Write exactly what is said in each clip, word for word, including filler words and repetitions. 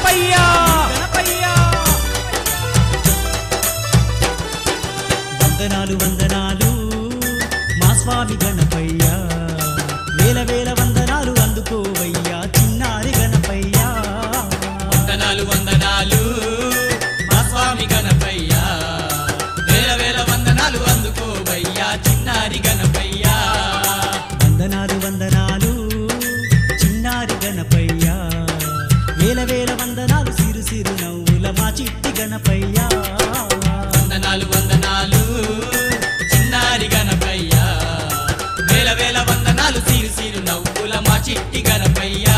గణపయ్యా గణపయ్యా వందనాలు వందనాలు మా స్వామి గణపయ్యా వేల వేల వందనాలు అందుకోవయ్యా చిన్నారి గణపయ్యా వందనాలు వందనాలు మా స్వామి గణపయ్యా వేల వేల వందనాలు అందుకోవయ్యా చిన్నారి గణపయ్యా వందనాలు వందనాలు చిన్నారి గణపయ్యా వేల వేల వందనాలు సిరు సిరు నవ్వుల మా చిట్టి గణపయ్యా వందనాలు వందనాలు చిన్నారి గణపయ్యా వేల వేల వందనాలు సిరు సిరు నవ్వుల మా చిట్టి గణపయ్యా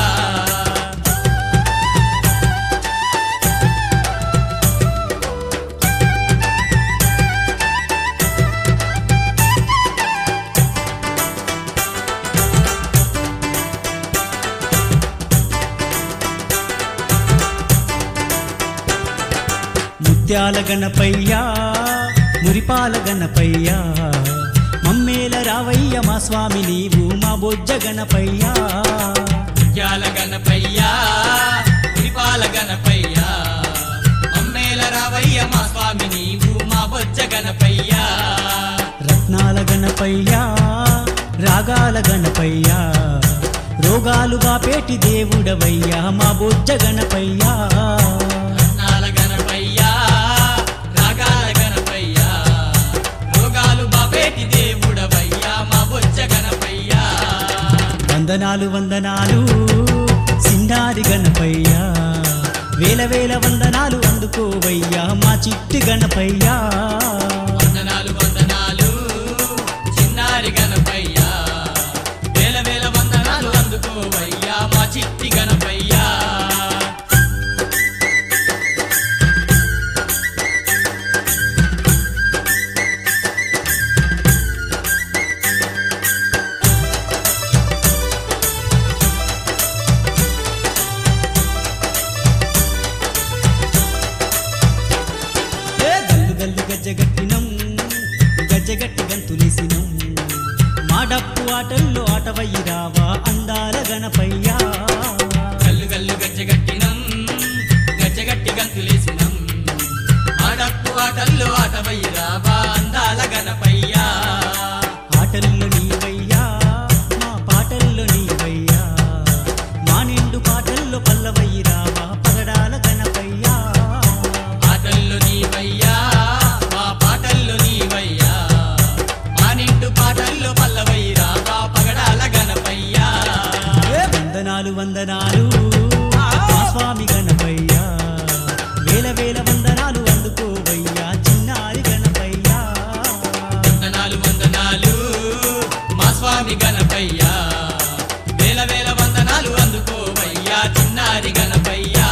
ముత్యాల గణపయ్యా మురిపాల గణపయ్యా మమ్మేల రావయ్య మా స్వామి నీవు మా బొజ్జ గణపయ్యా ముత్యాల గణపయ్యా మురిపాల గణపయ్యా మమ్మేల రావయ్య మా స్వామి నీవు మా బొజ్జ గణపయ్యా రత్నాల గణపయ్యా రాగాల గణపయ్యా రోగాలు బాపేటి దేవుడవయ్యా మా బొజ్జ గణపయ్యా రత్నాల గణపయ్యా రాగాల గణపయ్యా రోగాలు బాపేటి దేవుడవయ్యా మా బొజ్జ గణపయ్యా వందనాలు వందనాలు సిండారి గణపయ్యా వేల వేల వందనాలు అందుకోవయ్యా మా చిట్టి గణపయ్యా వందనాలు వందనాలు చిన్నారి గణపయ్యా వేల వేల వందనాలు అందుకోవయ్యా మా చిట్టి గణపయ్యా గల్లు గల్లు గజ్జగట్టినం గజ్జగట్టి గంతులేసినం మా డప్పు ఆటల్లో ఆటవయ్యి రావా అందాల గణపయ్యా గల్లు గల్లు గజ్జగట్టినం గజ్జగట్టి గంతులేసినం ఆడప్పు ఆటల్లో ఆటవయ్యిరావా అందాల గణపయ్యా ఆటల్లో నీవయ్యా మా పాటల్లో నీవయ్యా మా నిండు పాటల్లో పల్లవయ్యి రావా పగడాల గణపయ్యా ఆటల్లో నీవయ్యా మా పాటల్లో నీవయ్యా మా నిండు పాటల్లో పల్లవయ్యిరావా పగడాల గణపయ్యా వందనాలు వందనాలు మా స్వామి గణపయ్యా వేల వేల వందనాలు అందుకోవయ్యా చిన్నారి గణపయ్యా వందనాలు వందనాలు మా స్వామి గణపయ్యా వేల వేల వందనాలు అందుకోవయ్యా చిన్నారి గణపయ్యా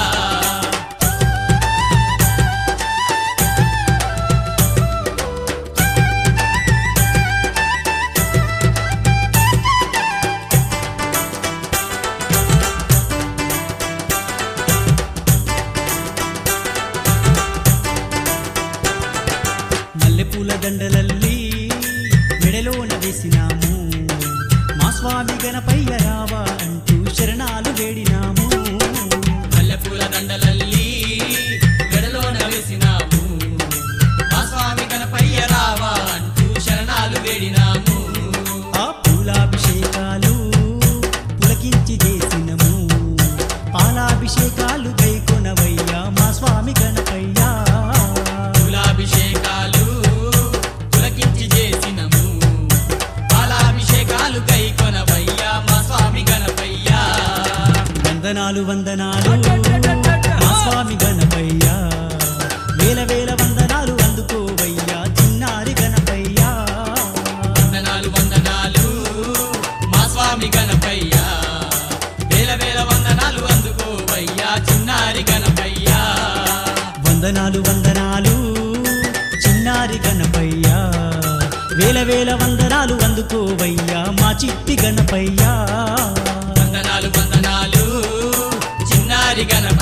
మల్లెపూల దండలల్లి మెడలోన వేసినాము మా స్వామి గణపయ్య రావా అంటూ శరణాలు వేడినాము మల్లెపూల దండలల్లి గడలోన వేసినాము మా స్వామి గణపయ్య రావా అంటూ శరణాలు వేడినాము ఆ పూలాభిషేకాలు పులకించి చేసినము పాలాభిషేకాలు గైకొనవయ్యా మా స్వామి గణపయ్యా పూలాభిషేకాలు పులకించి చేసినము పాలాభిషేకాలు కైకొనవయ్యా మా స్వామి గణపయ్యా వందనాలు వందనాలు మా స్వామి గణపయ్యా వేల వేల వందనాలు అందుకోవయ్యా చిన్నారి గణపయ్యా వందనాలు వందనాలు మా స్వామి గణపయ్యా వేల వేల వందనాలు అందుకోవయ్యా చిన్నారి గణపయ్యా వందనాలు వందనాలు చిన్నారి గణపయ్యా వేల వేల వందనాలు అందుకోవయ్యా మా చిట్టి గణపయ్యా వందనాలు వందనాలు చిన్నారి గణపయ్యా